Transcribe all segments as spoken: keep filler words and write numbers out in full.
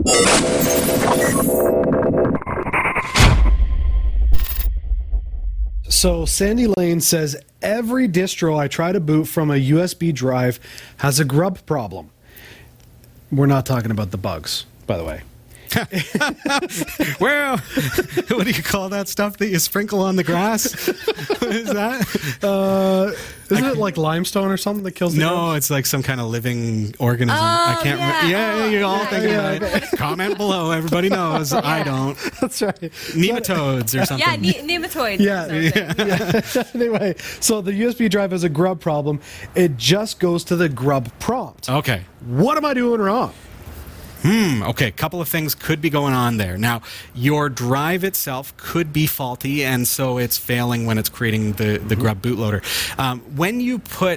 So Sandy Lane says, every distro I try to boot from a U S B drive has a grub problem. We're not talking about the bugs, by the way. Well, what do you call that stuff that you sprinkle on the grass? What is that? Uh, isn't I, it like limestone or something that kills the No, grubs? it's like some kind of living organism. Oh, I can't yeah. remember. Yeah, yeah, you're all Yeah, thinking yeah, about it. Comment below. Everybody knows. I don't. That's right. Nematodes or something. Yeah, ne- nematoids. Yeah, yeah. yeah. Anyway, so the U S B drive has a grub problem. It just goes to the grub prompt. Okay. What am I doing wrong? Hmm, okay, a couple of things could be going on there. Now, your drive itself could be faulty, and so it's failing when it's creating the, the mm-hmm. grub bootloader. Um, when you put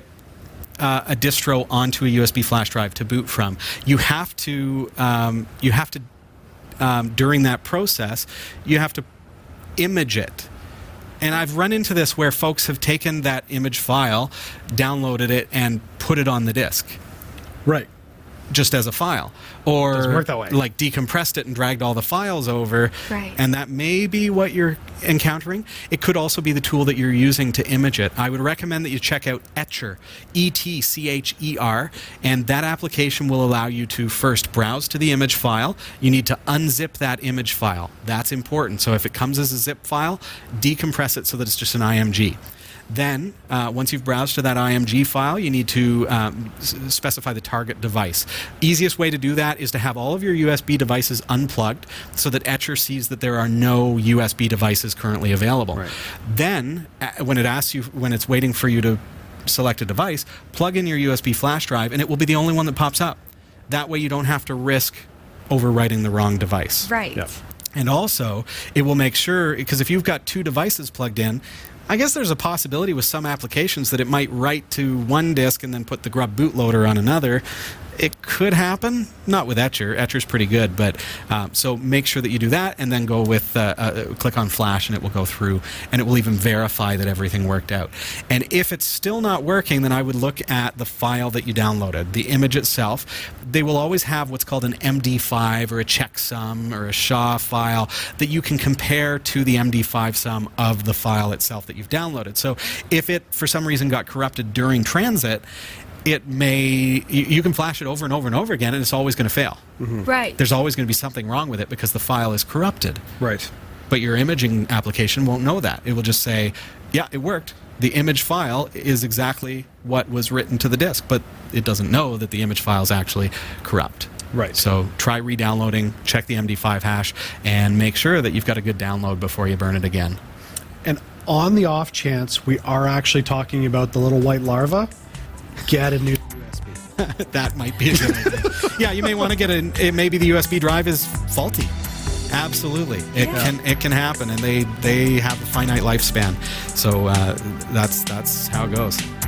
uh, a distro onto a U S B flash drive to boot from, you have to, um, you have to um, during that process, you have to image it. And I've run into this where folks have taken that image file, downloaded it, and put it on the disk. Right. Just as a file, or Doesn't work that way. like decompressed it and dragged all the files over, Right. and that may be what you're encountering. It could also be the tool that you're using to image it. I would recommend that you check out Etcher, E T C H E R, and that application will allow you to first browse to the image file. You need to unzip that image file. That's important. So if it comes as a zip file, decompress it so that it's just an I M G. Then, uh, once you've browsed to that I M G file, you need to um, s- specify the target device. Easiest way to do that is to have all of your U S B devices unplugged so that Etcher sees that there are no U S B devices currently available. Right. Then, uh, when it asks you, when it's waiting for you to select a device, plug in your U S B flash drive, and it will be the only one that pops up. That way you don't have to risk overwriting the wrong device. Right. Yep. And also, it will make sure, because if you've got two devices plugged in, I guess there's a possibility with some applications that it might write to one disk and then put the grub bootloader on another. It could happen, not with Etcher. Etcher's pretty good, but um, so make sure that you do that, and then go with uh, uh, click on Flash, and it will go through, and it will even verify that everything worked out. And if it's still not working, then I would look at the file that you downloaded, the image itself. They will always have what's called an M D five or a checksum or a S H A file that you can compare to the M D five sum of the file itself that you've downloaded. So if it for some reason got corrupted during transit, it may, you, you can flash it over and over and over again, and it's always going to fail. Mm-hmm. Right. There's always going to be something wrong with it because the file is corrupted. Right. But your imaging application won't know that. It will just say, yeah, it worked. The image file is exactly what was written to the disk, but it doesn't know that the image file is actually corrupt. Right. So try re-downloading, check the M D five hash, and make sure that you've got a good download before you burn it again. And on the off chance we are actually talking about the little white larva, get a new U S B. That might be a good idea. Yeah, you may want to get a. It, maybe the U S B drive is faulty. Absolutely, it Yeah. can it can happen, and they they have a finite lifespan. So uh, that's that's how it goes.